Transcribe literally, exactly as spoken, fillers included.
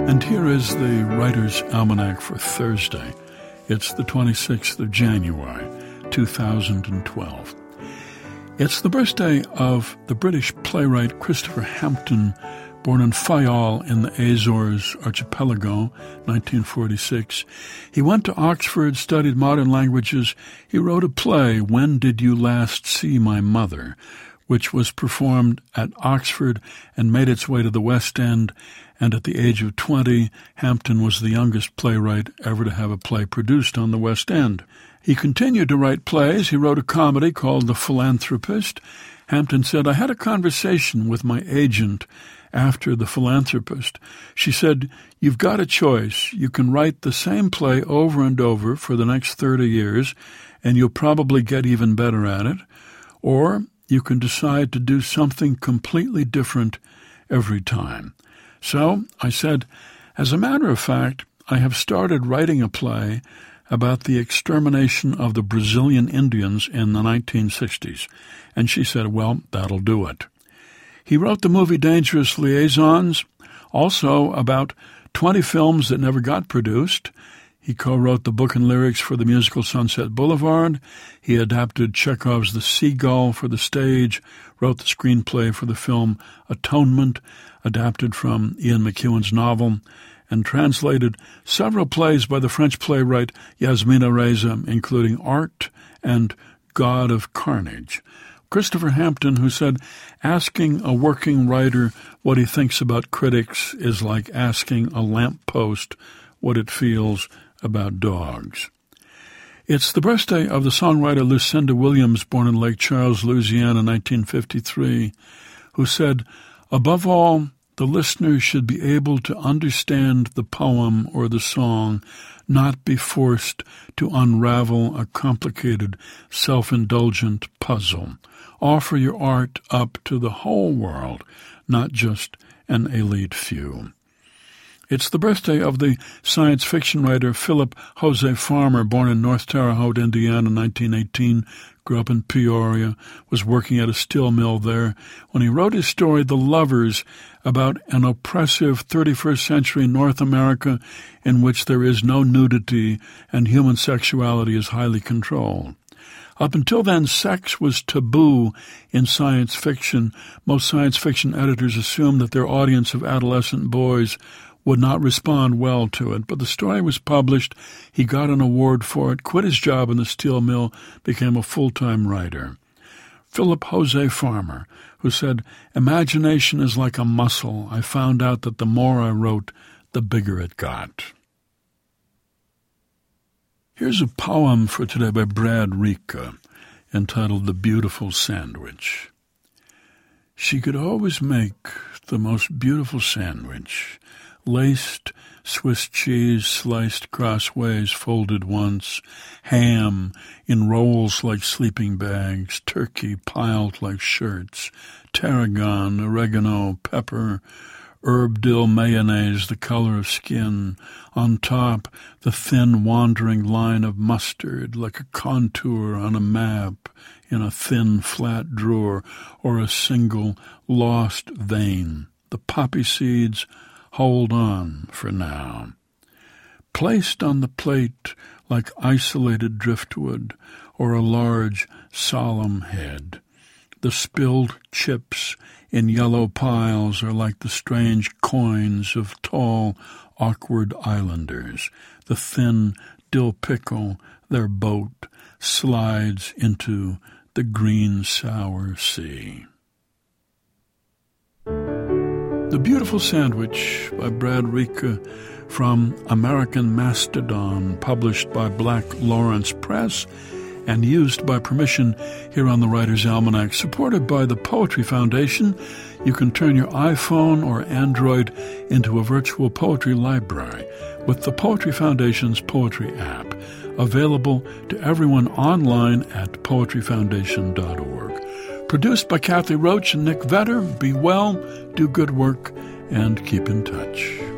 And here is the Writer's Almanac for Thursday. It's the twenty-sixth of January, two thousand twelve. It's the birthday of the British playwright Christopher Hampton, born in Fayal in the Azores archipelago, nineteen forty-six. He went to Oxford, studied modern languages. He wrote a play, When Did You Last See My Mother?, which was performed at Oxford and made its way to the West End. And at the age of twenty, Hampton was the youngest playwright ever to have a play produced on the West End. He continued to write plays. He wrote a comedy called The Philanthropist. Hampton said, I had a conversation with my agent after The Philanthropist. She said, you've got a choice. You can write the same play over and over for the next thirty years, and you'll probably get even better at it. Or you can decide to do something completely different every time. So I said, as a matter of fact, I have started writing a play about the extermination of the Brazilian Indians in the nineteen sixties. And she said, well, that'll do it. He wrote the movie Dangerous Liaisons, also about twenty films that never got produced. He co-wrote the book and lyrics for the musical Sunset Boulevard. He adapted Chekhov's The Seagull for the stage, wrote the screenplay for the film Atonement, adapted from Ian McEwan's novel, and translated several plays by the French playwright Yasmina Reza, including Art and God of Carnage. Christopher Hampton, who said, asking a working writer what he thinks about critics is like asking a lamppost what it feels about dogs. It's the birthday of the songwriter Lucinda Williams, born in Lake Charles, Louisiana, nineteen fifty-three, who said, above all, the listener should be able to understand the poem or the song, not be forced to unravel a complicated, self-indulgent puzzle. Offer your art up to the whole world, not just an elite few. It's the birthday of the science fiction writer Philip Jose Farmer, born in North Terre Haute, Indiana, nineteen eighteen, grew up in Peoria, was working at a steel mill there, when he wrote his story The Lovers, about an oppressive thirty-first century North America in which there is no nudity and human sexuality is highly controlled. Up until then, sex was taboo in science fiction. Most science fiction editors assumed that their audience of adolescent boys would not respond well to it, but the story was published, he got an award for it, quit his job in the steel mill, became a full-time writer. Philip Jose Farmer, who said, imagination is like a muscle. I found out that the more I wrote, the bigger it got. Here's a poem for today by Brad Ricca, entitled The Beautiful Sandwich. She could always make the most beautiful sandwich, laced Swiss cheese sliced crossways, folded once, ham in rolls like sleeping bags, turkey piled like shirts, tarragon, oregano, pepper, herb dill mayonnaise, the color of skin. On top, the thin wandering line of mustard, like a contour on a map in a thin flat drawer, or a single lost vein. The poppy seeds hold on for now. Placed on the plate like isolated driftwood or a large, solemn head. The spilled chips in yellow piles are like the strange coins of tall, awkward islanders. The thin dill pickle, their boat, slides into the green sour sea. The Beautiful Sandwich by Brad Ricca from American Mastodon, published by Black Lawrence Press and used by permission here on the Writer's Almanac, supported by the Poetry Foundation. You can turn your iPhone or Android into a virtual poetry library with the Poetry Foundation's Poetry app, available to everyone online at poetry foundation dot org. Produced by Kathy Roach and Nick Vetter. Be well, do good work, and keep in touch.